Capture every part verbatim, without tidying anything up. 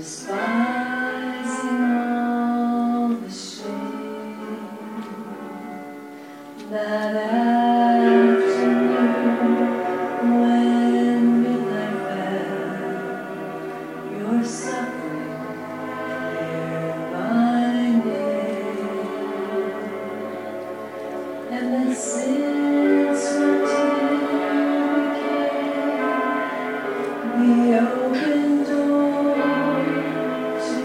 despising all the shame that afternoon when midnight fell, your suffering here by name, and that since what became the open door to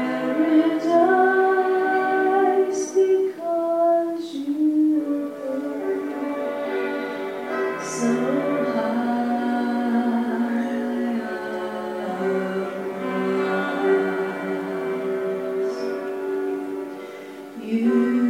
paradise, because you paid so high a price. You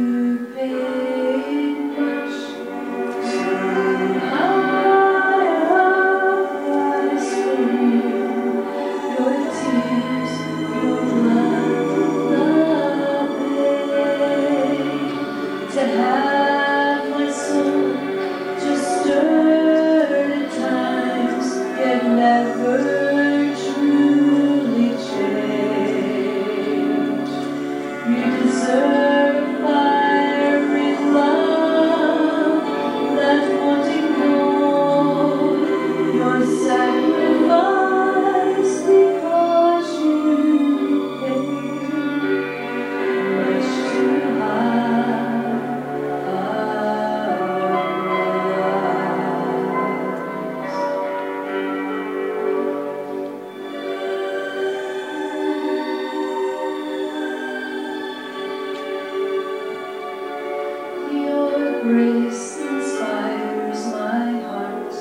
paid much too high a price for me. Your tears, your blood, nothing to have my soul just stirred at times, yet never truly changed. You deserve fiery love, that wanting more, your sacrifice, because you paid much too high a price. Your grace inspires my heart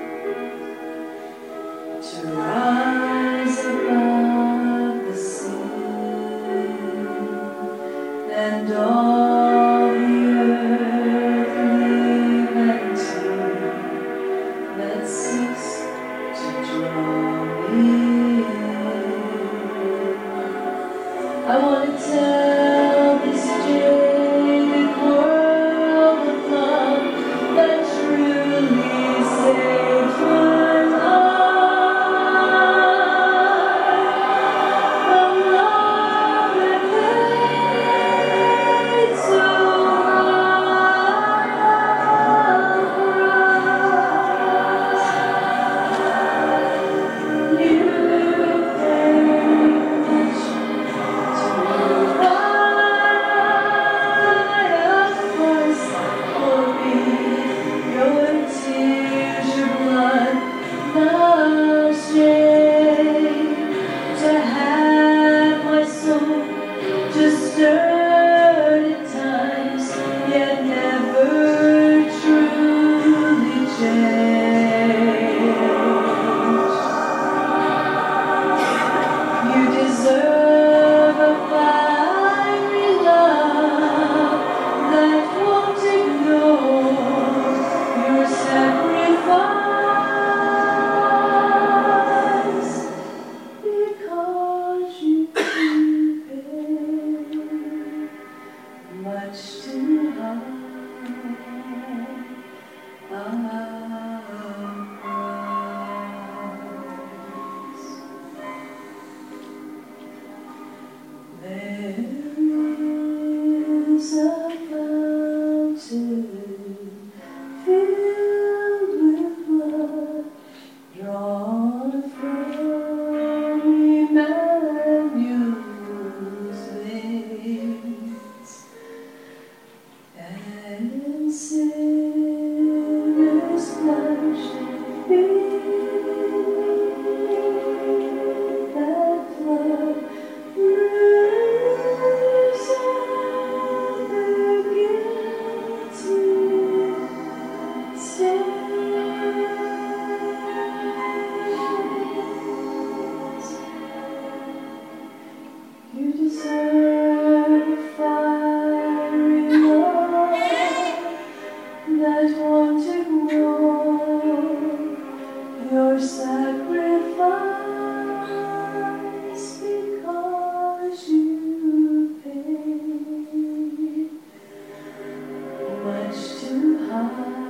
to rise above the sea and all the earthly vanity that seeks to draw me in. I want to tell this jaded world of love that truly saves my life, of love that paid so high a price. You paid much too high a price for me. Your tears, your blood, the shame to have my soul just stirred at times, yet never truly changed. You deserve a fiery love that won't ignore your sacrifice, because you paid much too high a price. There is a fountain filled with blood drawn from Emmanuel's veins, and sinners plunged in that flood rose all their guilty stains. You deserve a fiery love that won't ignore your sacrifice, because you paid much too high